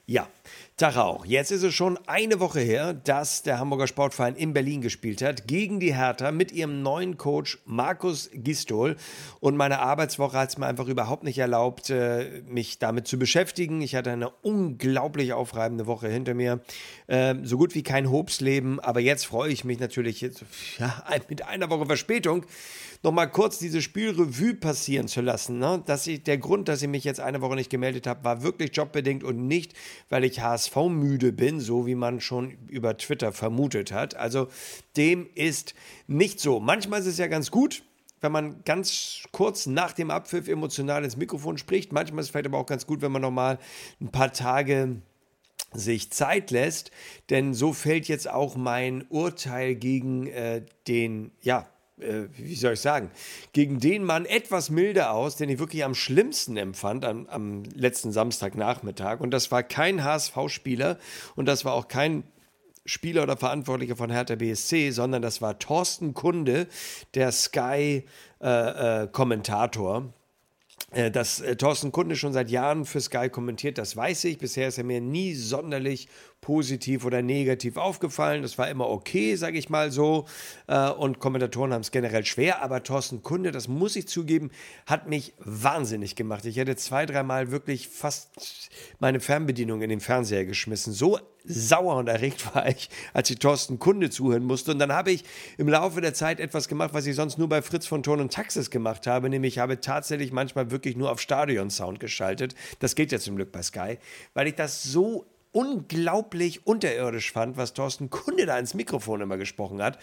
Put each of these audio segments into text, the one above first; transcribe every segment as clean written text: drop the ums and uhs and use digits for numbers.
Ja, Tag auch. Jetzt ist es schon eine Woche her, dass der Hamburger Sportverein in Berlin gespielt hat gegen die Hertha mit ihrem neuen Coach Markus Gisdol. Und meine Arbeitswoche hat es mir einfach überhaupt nicht erlaubt, mich damit zu beschäftigen. Ich hatte eine unglaublich aufreibende Woche hinter mir. So gut wie kein Hobsleben. Aber jetzt freue ich mich natürlich jetzt, mit einer Woche Verspätung nochmal kurz diese Spielrevue passieren zu lassen. Ne? Der Grund, dass ich mich jetzt eine Woche nicht gemeldet habe, war wirklich jobbedingt und nicht, weil ich HSV-müde bin, so wie man schon über Twitter vermutet hat. Also dem ist nicht so. Manchmal ist es ja ganz gut, wenn man ganz kurz nach dem Abpfiff emotional ins Mikrofon spricht. Manchmal ist es vielleicht aber auch ganz gut, wenn man nochmal ein paar Tage sich Zeit lässt. Denn so fällt jetzt auch mein Urteil gegen gegen den Mann etwas milder aus, den ich wirklich am schlimmsten empfand am letzten Samstagnachmittag. Und das war kein HSV-Spieler und das war auch kein Spieler oder Verantwortlicher von Hertha BSC, sondern das war Thorsten Kunde, der Sky-Kommentator. Dass Thorsten Kunde schon seit Jahren für Sky kommentiert, das weiß ich. Bisher ist er mir nie sonderlich positiv oder negativ aufgefallen. Das war immer okay, sage ich mal so. Und Kommentatoren haben es generell schwer. Aber Thorsten Kunde, das muss ich zugeben, hat mich wahnsinnig gemacht. Ich hätte 2-3 Mal wirklich fast meine Fernbedienung in den Fernseher geschmissen. So sauer und erregt war ich, als ich Thorsten Kunde zuhören musste. Und dann habe ich im Laufe der Zeit etwas gemacht, was ich sonst nur bei Fritz von Thurn und Taxis gemacht habe. Nämlich ich habe tatsächlich manchmal wirklich nur auf Stadion-Sound geschaltet. Das geht ja zum Glück bei Sky, weil ich das so unglaublich unterirdisch fand, was Thorsten Kunde da ins Mikrofon immer gesprochen hat.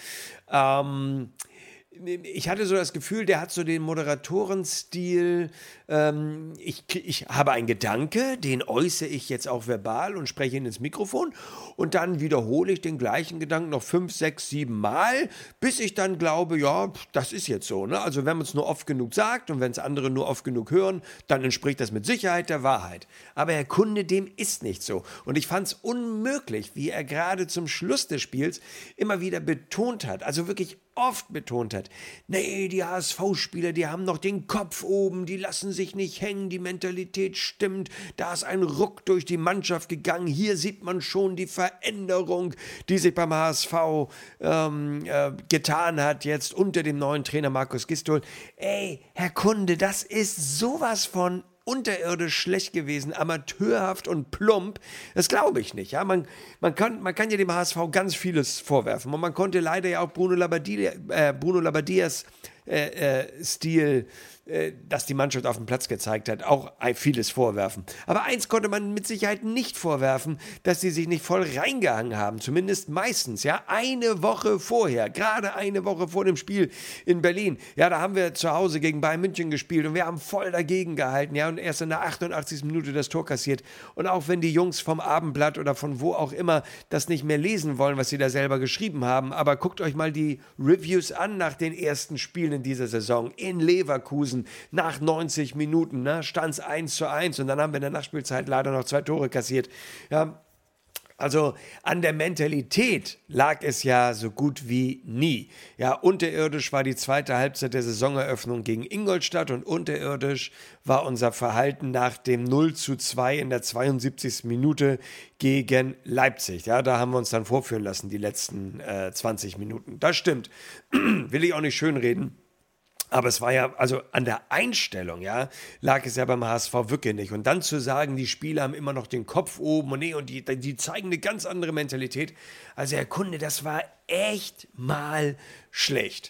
Ich hatte so das Gefühl, der hat so den Moderatorenstil, ich habe einen Gedanke, den äußere ich jetzt auch verbal und spreche ihn ins Mikrofon und dann wiederhole ich den gleichen Gedanken noch 5, 6, 7 Mal, bis ich dann glaube, ja, das ist jetzt so. Ne? Also wenn man es nur oft genug sagt und wenn es andere nur oft genug hören, dann entspricht das mit Sicherheit der Wahrheit. Aber Herr Kunde, dem ist nicht so. Und ich fand es unmöglich, wie er gerade zum Schluss des Spiels immer wieder betont hat, also wirklich oft betont hat, nee, die HSV-Spieler, die haben noch den Kopf oben, die lassen sich nicht hängen, die Mentalität stimmt, da ist ein Ruck durch die Mannschaft gegangen, hier sieht man schon die Veränderung, die sich beim HSV getan hat, jetzt unter dem neuen Trainer Markus Gisdol. Ey, Herr Kunde, das ist sowas von unterirdisch schlecht gewesen, amateurhaft und plump, das glaube ich nicht. Ja? Man kann ja dem HSV ganz vieles vorwerfen und man konnte leider ja auch Bruno Labbadias Stil, das die Mannschaft auf dem Platz gezeigt hat, auch vieles vorwerfen. Aber eins konnte man mit Sicherheit nicht vorwerfen, dass sie sich nicht voll reingehangen haben, zumindest meistens, ja, eine Woche vorher, gerade eine Woche vor dem Spiel in Berlin, ja, da haben wir zu Hause gegen Bayern München gespielt und wir haben voll dagegen gehalten, ja, und erst in der 88. Minute das Tor kassiert und auch wenn die Jungs vom Abendblatt oder von wo auch immer das nicht mehr lesen wollen, was sie da selber geschrieben haben, aber guckt euch mal die Reviews an nach den ersten Spielen in dieser Saison in Leverkusen. Nach 90 Minuten stand es 1:1 und dann haben wir in der Nachspielzeit leider noch 2 Tore kassiert. Ja, also an der Mentalität lag es ja so gut wie nie. Ja, unterirdisch war die zweite Halbzeit der Saisoneröffnung gegen Ingolstadt und unterirdisch war unser Verhalten nach dem 0:2 in der 72. Minute gegen Leipzig. Ja, da haben wir uns dann vorführen lassen, die letzten 20 Minuten. Das stimmt. Will ich auch nicht schönreden. Aber es war ja, also an der Einstellung, ja, lag es ja beim HSV wirklich nicht. Und dann zu sagen, die Spieler haben immer noch den Kopf oben und die zeigen eine ganz andere Mentalität. Also Herr Kunde, das war echt mal schlecht.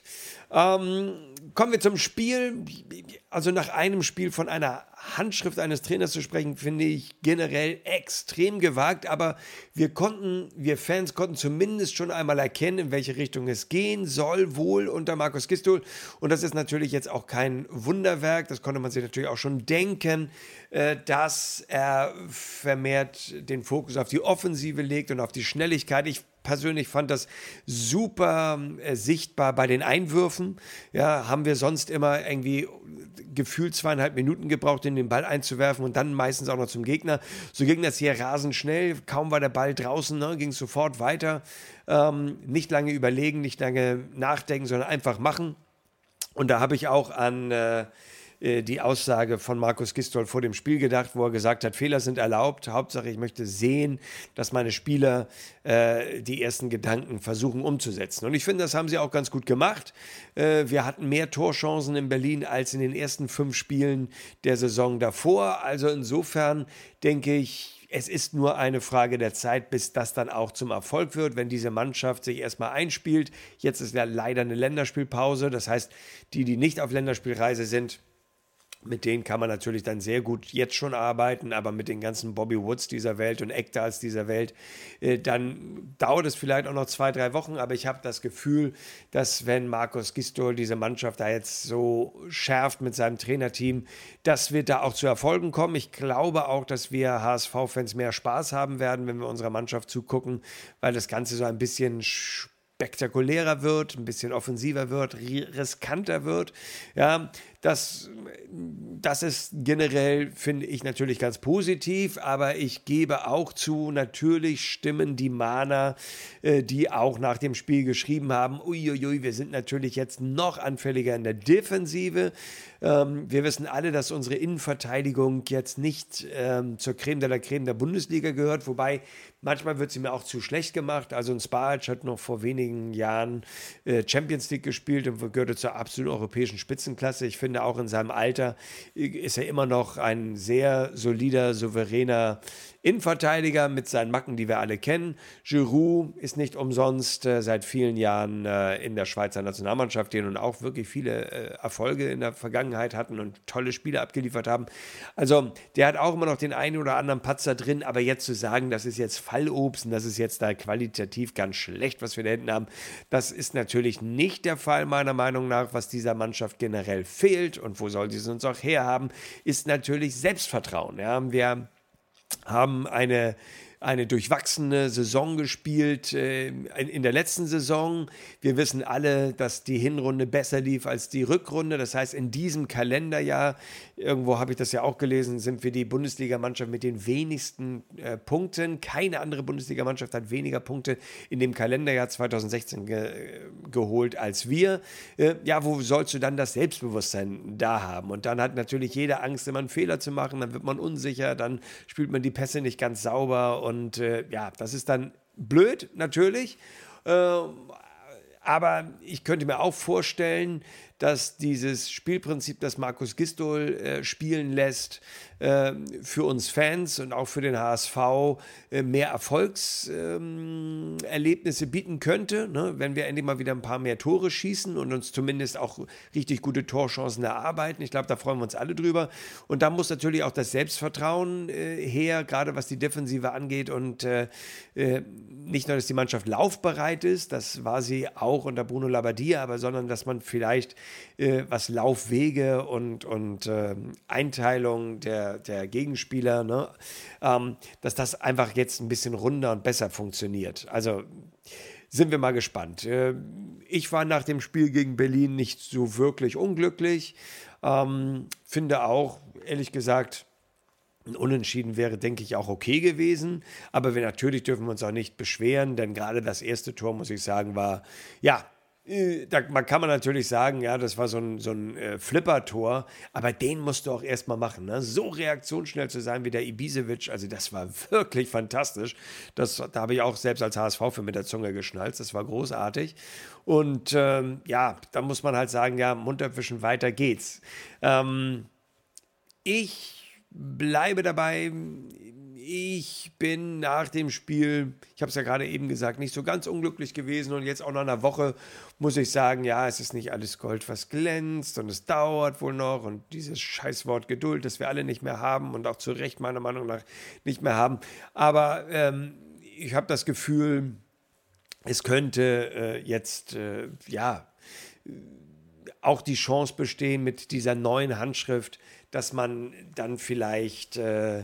Kommen wir zum Spiel. Also nach einem Spiel von einer Handschrift eines Trainers zu sprechen, finde ich generell extrem gewagt, aber wir Fans konnten zumindest schon einmal erkennen, in welche Richtung es gehen soll, wohl unter Markus Gisdol. Und das ist natürlich jetzt auch kein Wunderwerk, das konnte man sich natürlich auch schon denken, dass er vermehrt den Fokus auf die Offensive legt und auf die Schnelligkeit. Ich persönlich fand das super sichtbar bei den Einwürfen. Ja, haben wir sonst immer irgendwie gefühlt 2,5 Minuten gebraucht, den Ball einzuwerfen und dann meistens auch noch zum Gegner. So ging das hier rasend schnell. Kaum war der Ball draußen, ging es sofort weiter. Nicht lange überlegen, nicht lange nachdenken, sondern einfach machen. Und da habe ich auch an die Aussage von Markus Gisdol vor dem Spiel gedacht, wo er gesagt hat, Fehler sind erlaubt. Hauptsache, ich möchte sehen, dass meine Spieler die ersten Gedanken versuchen umzusetzen. Und ich finde, das haben sie auch ganz gut gemacht. Wir hatten mehr Torchancen in Berlin als in den ersten 5 Spielen der Saison davor. Also insofern denke ich, es ist nur eine Frage der Zeit, bis das dann auch zum Erfolg wird, wenn diese Mannschaft sich erstmal einspielt. Jetzt ist ja leider eine Länderspielpause. Das heißt, die nicht auf Länderspielreise sind, mit denen kann man natürlich dann sehr gut jetzt schon arbeiten, aber mit den ganzen Bobby Woods dieser Welt und Ekdals dieser Welt, dann dauert es vielleicht auch noch 2, 3 Wochen, aber ich habe das Gefühl, dass wenn Markus Gisdol diese Mannschaft da jetzt so schärft mit seinem Trainerteam, das wird da auch zu Erfolgen kommen. Ich glaube auch, dass wir HSV-Fans mehr Spaß haben werden, wenn wir unserer Mannschaft zugucken, weil das Ganze so ein bisschen spektakulärer wird, ein bisschen offensiver wird, riskanter wird. Ja, das ist generell, finde ich, natürlich ganz positiv, aber ich gebe auch zu, natürlich stimmen die Mahner, die auch nach dem Spiel geschrieben haben, uiuiui, wir sind natürlich jetzt noch anfälliger in der Defensive. Wir wissen alle, dass unsere Innenverteidigung jetzt nicht zur Creme de la Creme der Bundesliga gehört, wobei manchmal wird sie mir auch zu schlecht gemacht. Also ein Sparic hat noch vor wenigen Jahren Champions League gespielt und gehörte zur absoluten europäischen Spitzenklasse. Ich finde, auch in seinem Alter ist er immer noch ein sehr solider, souveräner Innenverteidiger mit seinen Macken, die wir alle kennen. Giroud ist nicht umsonst seit vielen Jahren in der Schweizer Nationalmannschaft, die nun auch wirklich viele Erfolge in der Vergangenheit hatten und tolle Spiele abgeliefert haben. Also der hat auch immer noch den einen oder anderen Patzer drin, aber jetzt zu sagen, das ist jetzt Fallobst und das ist jetzt da qualitativ ganz schlecht, was wir da hinten haben, das ist natürlich nicht der Fall, meiner Meinung nach. Was dieser Mannschaft generell fehlt und wo soll sie es uns auch herhaben, ist natürlich Selbstvertrauen. Ja, wir haben eine durchwachsene Saison gespielt in der letzten Saison. Wir wissen alle, dass die Hinrunde besser lief als die Rückrunde. Das heißt, in diesem Kalenderjahr, irgendwo habe ich das ja auch gelesen, sind wir die Bundesligamannschaft mit den wenigsten Punkten. Keine andere Bundesligamannschaft hat weniger Punkte in dem Kalenderjahr 2016 geholt als wir. Ja, wo sollst du dann das Selbstbewusstsein da haben? Und dann hat natürlich jeder Angst, immer einen Fehler zu machen. Dann wird man unsicher, dann spielt man die Pässe nicht ganz sauber. Und ja, das ist dann blöd, natürlich. Aber ich könnte mir auch vorstellen, dass dieses Spielprinzip, das Markus Gisdol spielen lässt, für uns Fans und auch für den HSV mehr Erfolgserlebnisse bieten könnte, ne? Wenn wir endlich mal wieder ein paar mehr Tore schießen und uns zumindest auch richtig gute Torchancen erarbeiten. Ich glaube, da freuen wir uns alle drüber. Und da muss natürlich auch das Selbstvertrauen her, gerade was die Defensive angeht. Und nicht nur, dass die Mannschaft laufbereit ist, das war sie auch unter Bruno Labbadia, aber sondern, dass man vielleicht was Laufwege und Einteilung der Gegenspieler, ne, dass das einfach jetzt ein bisschen runder und besser funktioniert. Also sind wir mal gespannt. Ich war nach dem Spiel gegen Berlin nicht so wirklich unglücklich. Finde auch, ehrlich gesagt, ein Unentschieden wäre, denke ich, auch okay gewesen. Aber natürlich dürfen wir uns auch nicht beschweren, denn gerade das erste Tor, muss ich sagen, war, ja, da kann man natürlich sagen, ja, das war so ein Flipper-Tor, aber den musst du auch erstmal machen. Ne? So reaktionsschnell zu sein wie der Ibisevic, also das war wirklich fantastisch. Da habe ich auch selbst als HSV für mit der Zunge geschnalzt, das war großartig. Und ja, da muss man halt sagen, ja, Munterwischen, weiter geht's. Ich bleibe dabei. Ich bin nach dem Spiel, ich habe es ja gerade eben gesagt, nicht so ganz unglücklich gewesen und jetzt auch nach einer Woche muss ich sagen, ja, es ist nicht alles Gold, was glänzt und es dauert wohl noch und dieses Scheißwort Geduld, das wir alle nicht mehr haben und auch zu Recht meiner Meinung nach nicht mehr haben. Aber ich habe das Gefühl, es könnte jetzt, ja, auch die Chance bestehen mit dieser neuen Handschrift, dass man dann vielleicht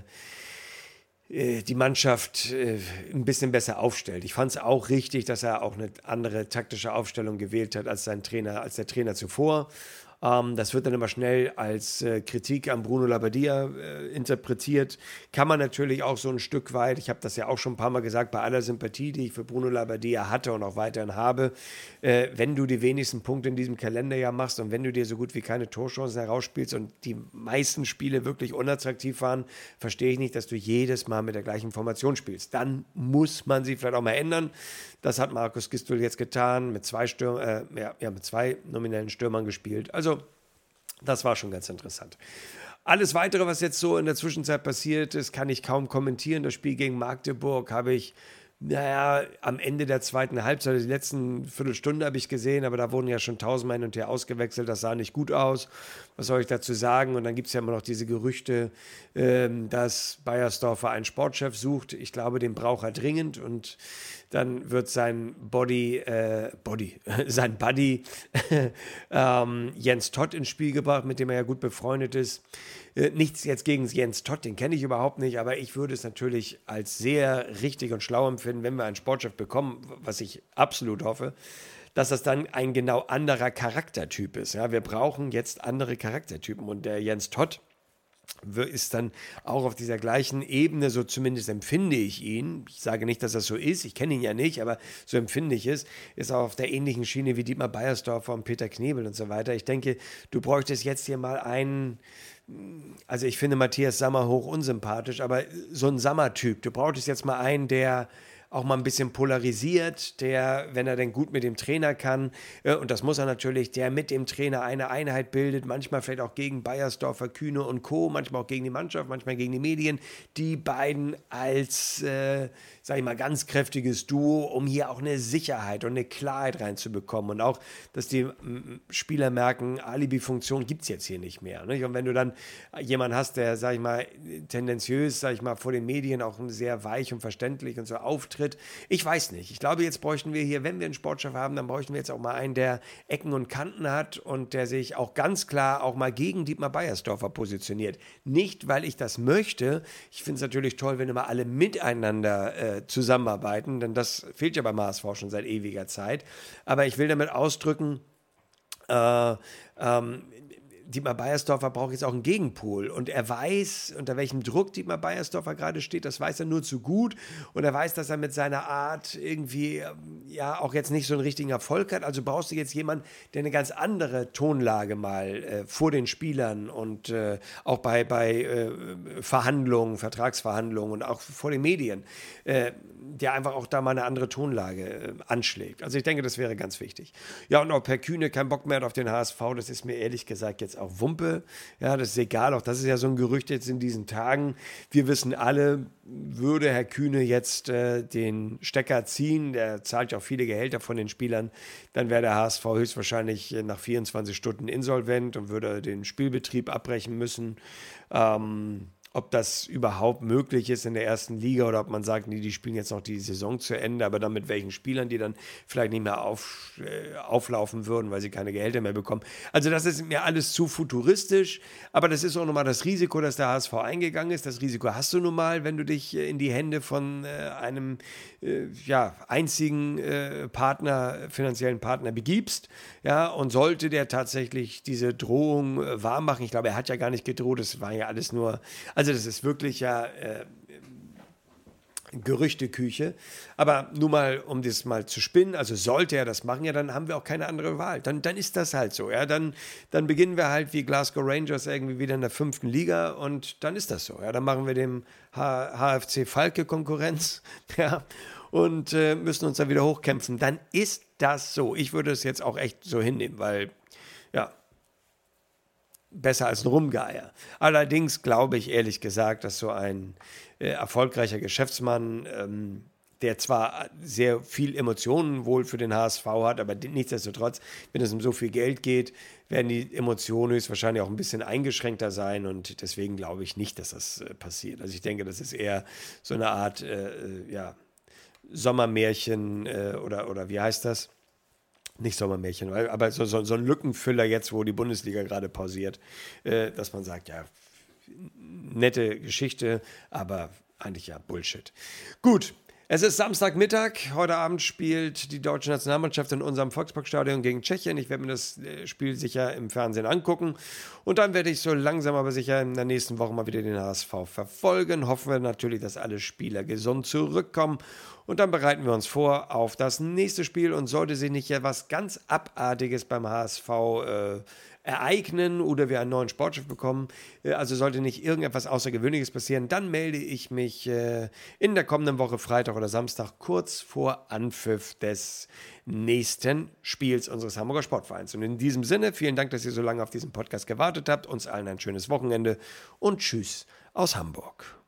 die Mannschaft ein bisschen besser aufstellt. Ich fand es auch richtig, dass er auch eine andere taktische Aufstellung gewählt hat als der Trainer zuvor. Das wird dann immer schnell als Kritik an Bruno Labbadia interpretiert. Kann man natürlich auch so ein Stück weit, ich habe das ja auch schon ein paar Mal gesagt, bei aller Sympathie, die ich für Bruno Labbadia hatte und auch weiterhin habe, wenn du die wenigsten Punkte in diesem Kalenderjahr machst und wenn du dir so gut wie keine Torchancen herausspielst und die meisten Spiele wirklich unattraktiv waren, verstehe ich nicht, dass du jedes Mal mit der gleichen Formation spielst. Dann muss man sie vielleicht auch mal ändern. Das hat Markus Gisdol jetzt getan, mit mit zwei nominellen Stürmern gespielt. Also, das war schon ganz interessant. Alles Weitere, was jetzt so in der Zwischenzeit passiert ist, kann ich kaum kommentieren. Das Spiel gegen Magdeburg habe ich, am Ende der zweiten Halbzeit, die letzten Viertelstunde habe ich gesehen, aber da wurden ja schon tausendmal hin und her ausgewechselt, das sah nicht gut aus. Was soll ich dazu sagen? Und dann gibt es ja immer noch diese Gerüchte, dass Beiersdorfer einen Sportchef sucht. Ich glaube, den braucht er dringend und dann wird sein sein Buddy Jens Todt ins Spiel gebracht, mit dem er ja gut befreundet ist. Nichts jetzt gegen Jens Todt, den kenne ich überhaupt nicht, aber ich würde es natürlich als sehr richtig und schlau empfinden, wenn wir einen Sportchef bekommen, was ich absolut hoffe, dass das dann ein genau anderer Charaktertyp ist. Ja, wir brauchen jetzt andere Charaktertypen und der Jens Todt ist dann auch auf dieser gleichen Ebene, so zumindest empfinde ich ihn. Ich sage nicht, dass das so ist, ich kenne ihn ja nicht, aber so empfinde ich es, ist auch auf der ähnlichen Schiene wie Dietmar Beiersdorfer und Peter Knebel und so weiter. Ich denke, du bräuchtest jetzt hier mal einen, also ich finde Matthias Sammer hoch unsympathisch, aber so ein Sammer-Typ. Du brauchtest jetzt mal einen, der auch mal ein bisschen polarisiert, der, wenn er denn gut mit dem Trainer kann, und das muss er natürlich, der mit dem Trainer eine Einheit bildet, manchmal vielleicht auch gegen Beiersdorfer, Kühne und Co., manchmal auch gegen die Mannschaft, manchmal gegen die Medien, die beiden als, sag ich mal, ganz kräftiges Duo, um hier auch eine Sicherheit und eine Klarheit reinzubekommen und auch, dass die Spieler merken, Alibi-Funktion gibt es jetzt hier nicht mehr. Nicht? Und wenn du dann jemanden hast, der, sag ich mal, tendenziös, sag ich mal, vor den Medien auch sehr weich und verständlich und so auftritt, ich weiß nicht. Ich glaube, jetzt bräuchten wir hier, wenn wir einen Sportchef haben, dann bräuchten wir jetzt auch mal einen, der Ecken und Kanten hat und der sich auch ganz klar auch mal gegen Dietmar Beiersdorfer positioniert. Nicht, weil ich das möchte. Ich finde es natürlich toll, wenn immer alle miteinander zusammenarbeiten, denn das fehlt ja beim HSV schon seit ewiger Zeit. Aber ich will damit ausdrücken, Dietmar Beiersdorfer braucht jetzt auch einen Gegenpol und er weiß, unter welchem Druck Dietmar Beiersdorfer gerade steht, das weiß er nur zu gut und er weiß, dass er mit seiner Art irgendwie ja auch jetzt nicht so einen richtigen Erfolg hat, also brauchst du jetzt jemanden, der eine ganz andere Tonlage mal vor den Spielern und auch bei Verhandlungen, Vertragsverhandlungen und auch vor den Medien, der einfach auch da mal eine andere Tonlage anschlägt. Also ich denke, das wäre ganz wichtig. Ja, und auch Per Kühne kein Bock mehr hat auf den HSV, das ist mir ehrlich gesagt jetzt auch Wumpe. Ja, das ist egal, auch das ist ja so ein Gerücht jetzt in diesen Tagen. Wir wissen alle, würde Herr Kühne jetzt den Stecker ziehen, der zahlt ja auch viele Gehälter von den Spielern, dann wäre der HSV höchstwahrscheinlich nach 24 Stunden insolvent und würde den Spielbetrieb abbrechen müssen. Ob das überhaupt möglich ist in der ersten Liga oder ob man sagt, nee, die spielen jetzt noch die Saison zu Ende, aber dann mit welchen Spielern, die dann vielleicht nicht mehr auflaufen würden, weil sie keine Gehälter mehr bekommen. Also das ist mir alles zu futuristisch, aber das ist auch nochmal das Risiko, dass der HSV eingegangen ist. Das Risiko hast du nun mal, wenn du dich in die Hände von einem einzigen finanziellen Partner begibst. Ja, und sollte der tatsächlich diese Drohung wahr machen, ich glaube, er hat ja gar nicht gedroht, das war ja alles nur, also das ist wirklich ja Gerüchteküche. Aber nur mal, um das mal zu spinnen, also sollte er das machen, ja, dann haben wir auch keine andere Wahl. Dann ist das halt so. Ja, dann beginnen wir halt wie Glasgow Rangers irgendwie wieder in der 5. Liga und dann ist das so. Ja, dann machen wir dem HFC Falke Konkurrenz. Ja, und müssen uns dann wieder hochkämpfen. Dann ist das so. Ich würde es jetzt auch echt so hinnehmen, weil, ja, besser als ein Rumgeier. Allerdings glaube ich ehrlich gesagt, dass so ein erfolgreicher Geschäftsmann, der zwar sehr viel Emotionen wohl für den HSV hat, aber nichtsdestotrotz, wenn es um so viel Geld geht, werden die Emotionen höchstwahrscheinlich auch ein bisschen eingeschränkter sein und deswegen glaube ich nicht, dass das passiert. Also ich denke, das ist eher so eine Art Sommermärchen oder wie heißt das? Nicht Sommermärchen, aber so ein Lückenfüller jetzt, wo die Bundesliga gerade pausiert, dass man sagt, ja, nette Geschichte, aber eigentlich ja Bullshit. Gut, Es ist Samstagmittag. Heute Abend spielt die deutsche Nationalmannschaft in unserem Volksparkstadion gegen Tschechien. Ich werde mir das Spiel sicher im Fernsehen angucken. Und dann werde ich so langsam aber sicher in der nächsten Woche mal wieder den HSV verfolgen. Hoffen wir natürlich, dass alle Spieler gesund zurückkommen. Und dann bereiten wir uns vor auf das nächste Spiel. Und sollte sich nicht ja was ganz Abartiges beim HSV ereignen oder wir einen neuen Sportchef bekommen, also sollte nicht irgendetwas Außergewöhnliches passieren, dann melde ich mich in der kommenden Woche, Freitag oder Samstag, kurz vor Anpfiff des nächsten Spiels unseres Hamburger Sportvereins. Und in diesem Sinne, vielen Dank, dass ihr so lange auf diesen Podcast gewartet habt. Uns allen ein schönes Wochenende und tschüss aus Hamburg.